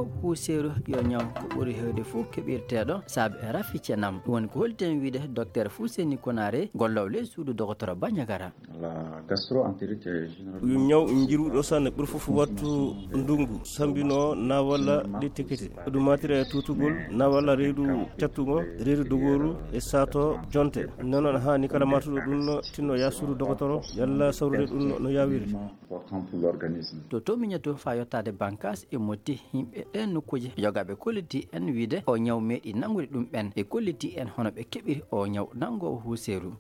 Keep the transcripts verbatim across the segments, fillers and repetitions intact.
ñaw huuseeru yo ñaw ko ɓuri hewde fuu keɓirteɗo saabi rafi cenam woni ko holten wiide docteur Fousseyni Konaré gollowo ley suudu docteur Bandiagara. La gastro-entérite yo ñaw jiruɗo sanne ɓuri fof wattu ndungu sambino na walla ɗettekete ɗum matira e tutugol na walla reedu cattugo reedu dogoru e sato jonte nonon hani kala matuɗo ɗum tinno ya suudu docteur yalla sawrude ɗum no yawiri to to miñato fa yottade bankas e motti himɓe ɗen nokkuji jogaɓe kolliti en wiide o ñaw meeɗi nangude ɗum ɓen e kolliti en hono ɓe keɓiri o ñaw nangowo huuseeru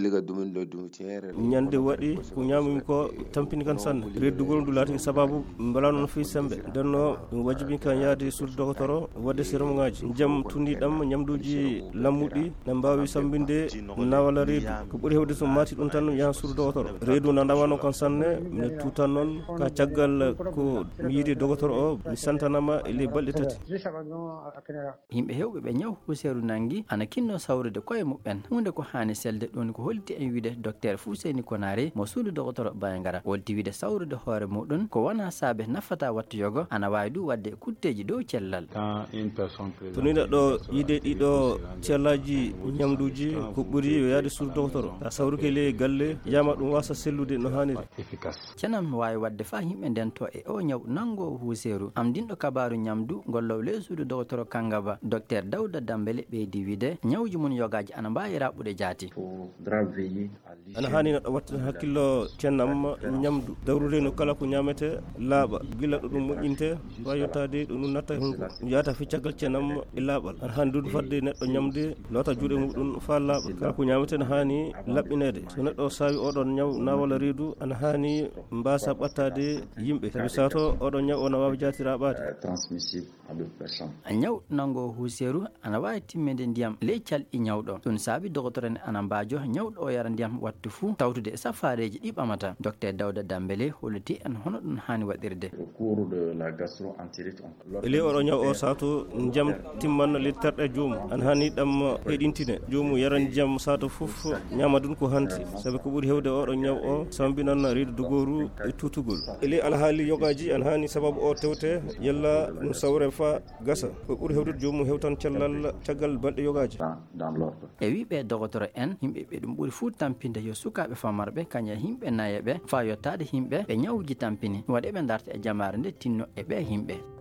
ñande waɗi ko ñamumi ko tampini kan sanne reddugol ndu laati sababu mbala noon fi sembe ndenno ɗum wajibi kan yaade suudu docteur wadde sérum ngaji jaam tundiɗam ñamduji lammuɗi ne mbawi sambinde nawala reedu ko ɓuuri hewde so mati ɗum tan yahan suudu docteur reedu na ndawano kan sanne mi tutan noon ka caggal ko mi yiide docteur o mi santanama e ley balɗe tati yimɓe hewɓe ɓe ñaw huuseeru nangi ana kinno sawrude koye muɓɓen hunde ko hani selde ɗon ko holti en wiide docteur Fousseyni Konaré mo suudu docteur Bandiagara wolti wiide sawrude hoore muɗum ko wona saabe nafata wattu yogo ana wawi du wadde kutteji dow cellal to ni neɗɗo yiide ɗiɗo cellaji ñamduji ko ɓuuri yo yaade suudu docteur ta sawruke ley galle yama ɗum wasa sellude no hanniri cenam wawi wadde fa yimɓe nden to e o ñaw nangowo huuseeru am dinɗo kabaru ñamdu gollowo ley suudu docteur Kangaba docteur Dawda Dambélé ɓeydi wiide ñawji mum yogaji ana mbawi raɓɓude jaati ana hani neɗɗo watta hakkillo cennam ñamdu dawrude no kala ko ñamete laaɓa gila ɗo ɗum moƴƴinte wa yettade ɗo ɗum natta hunko yata fi caggal cennam e laaɓal ana hani dudu fadde neɗɗo ñamde lota juuɗe muɗum fa laaɓa kala ko ñamete ne hani laɓɓinede so neɗɗo sawi oɗon ñaw na walla reedu ana hani mbasa ɓattade yimɓe sabi sato oɗon ñaw o na wawi jaati raɓade ñaw nango huuseeru ana wawi timmede ndiyam ley calɗi ñawɗo ɗum saabi docteur en ana mbajo ñawɗo o yara ndiyam wattu fuu tawtude safareji ɗi ɓamata docteur Dawda Dambélé holliti en hono ɗum hani waɗirde ele oɗo ñaw o sato ndiyam timmanno ley terɗe joomum ana hani ɗam heɗintine joomum yaran ndiyam sato foof ñama ɗum ko hanti saabi ko ɓuuri hewde oɗo ñaw o sambinan reedu dogoru e tutugol ele alhaali yogaji ana hani sababu o tewte yalla ɗum sawre fa gasa ko ɓuuri hewde joomum hewtan cellal caggal balɗe yogaji e wiɓe docteur en yimɓe ɓe ɗum ɓuuri fuu tampinde yo sukaɓe famarɓe kaña yimɓe nayeɓe fa yottade yimɓe ɓe ñawuji tampini waɗe ɓe darta e jamare nde tinno e ɓe yimɓe.